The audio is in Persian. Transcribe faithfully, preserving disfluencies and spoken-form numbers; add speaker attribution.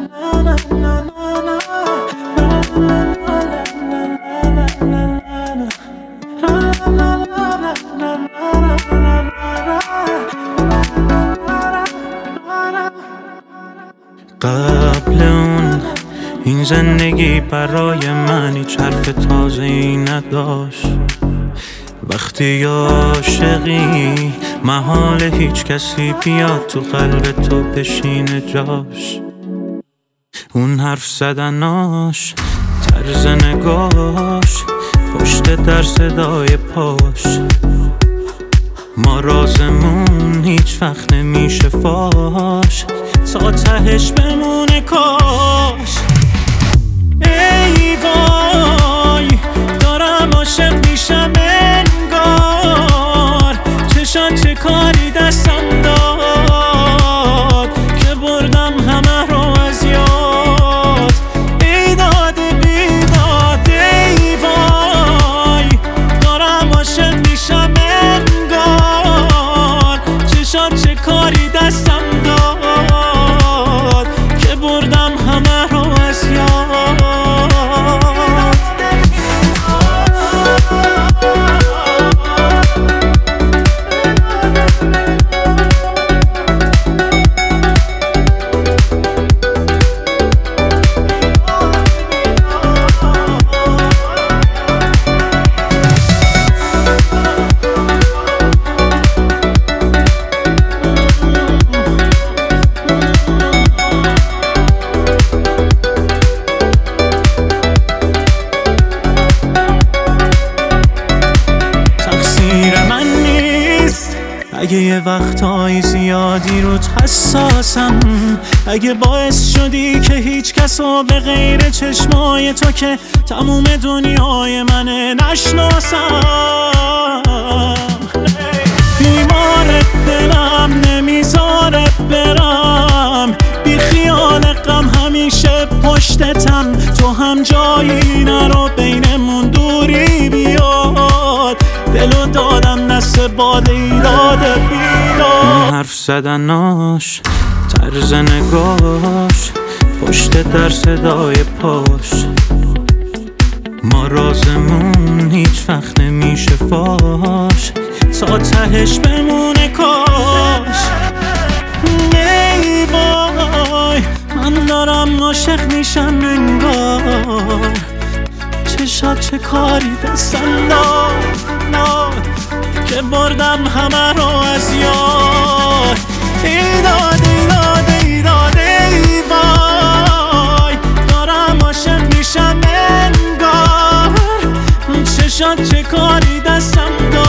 Speaker 1: قبل اون این زندگی برای من هیچ حرف تازه ای نداشت. وقتی عاشقی محال هیچ کسی بیاد تو قلب تو بشینه جاش. اون حرف زدناش، طرز نگاش، پشت در صدای پاش، ما رازمون هیچ وقت نمیشه فاش، تا تهش بمونه کاش. ای وای دارم عاشق میشم انگار، چشان چه کاری دستم داد که بردم همه رو از یاد. ای داد بیداد ای وای دارم عاشق میشم انگار، چشان چه کاری دستم داد که بردم همه رو از یاد. اگه یه وقتهای زیادی روت حساسم، اگه باعث شدی که هیچ کسو به غیر چشمای تو که تموم دنیای منه نشناسم. بیمار دلم نمیذاره برم، بی خیال غم همیشه پشتتم، تو هم جایی نرو بینمون دوری بیاد. دلو دادم نست باد ایداد بیداد. اون حرف زدناش، طرز نگاش، پشت در صدای پاش، ما رازمون هیچ وقت نمیشه فاش، تا تهش بمونه کاش. ای وای من دارم عاشق میشم انگار، چشات چه کاری دستم داد که بردم همه رو از یاد. ای داد ای داد ای داد ای وای دارم عاشق میشم انگار، چشات چه کاری دستم داد